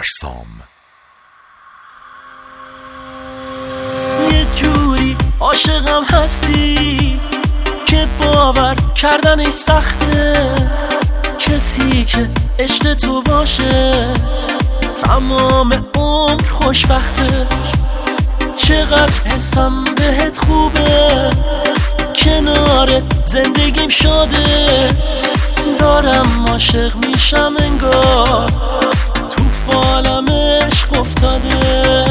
ارسام. یه جوری عاشقم هستی که باور کردنش سخته، کسی که عشق تو باشه تمام عمر خوشبخته. چقدر حسم بهت خوبه، کنار زندگیم شده، دارم عاشق میشم انگار تو فالم عشق افتاده.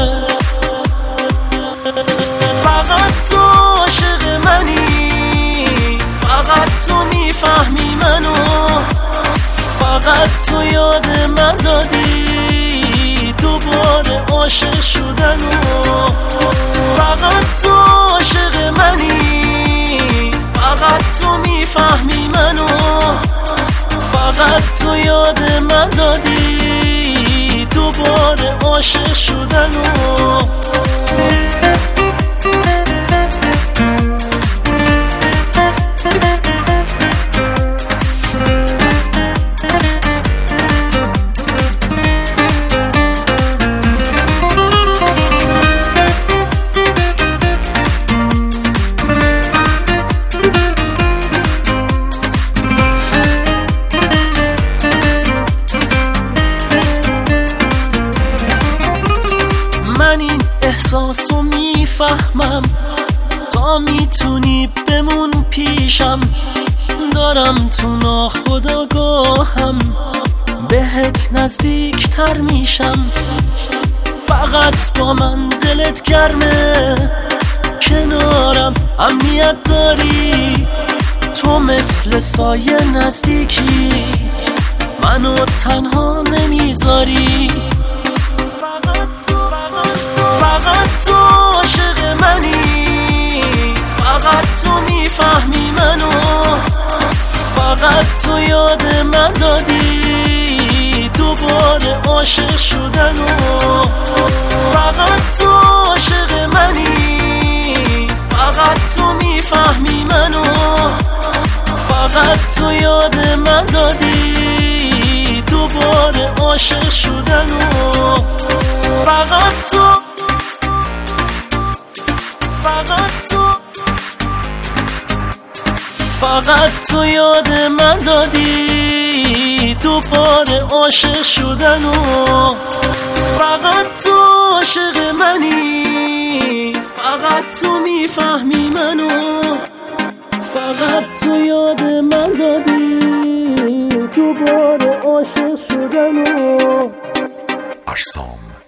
فقط تو عاشق منی، فقط تو میفهمی منو، فقط تو یاد من دادی دوباره عاشق شدنو. فقط تو عاشق منی، فقط تو میفهمی منو، فقط تو یاد من دادی دوباره عاشق شدنو. من این احساسو میفهمم، تا میتونی بمون پیشم، دارم تو ناخودآگاهم بهت نزدیکتر میشم. فقط با من دلت گرمه، کنارم امنیت داری، تو مثل سایه نزدیکی، منو تنها نمیذاری. فقط تو عاشق منی، فقط تو میفهمی منو، فقط تو یاد من دادی دوباره عاشق شدنو. فقط تو عاشق منی، فقط تو میفهمی منو، فقط تو یاد من دادی دوباره عاشق شدنو. فقط تو، فقط تو یاد من دادی دوباره عاشق شدنو. فقط تو عاشق منی، فقط تو میفهمی منو، فقط تو یاد من دادی دوباره عاشق شدنو. ارسام.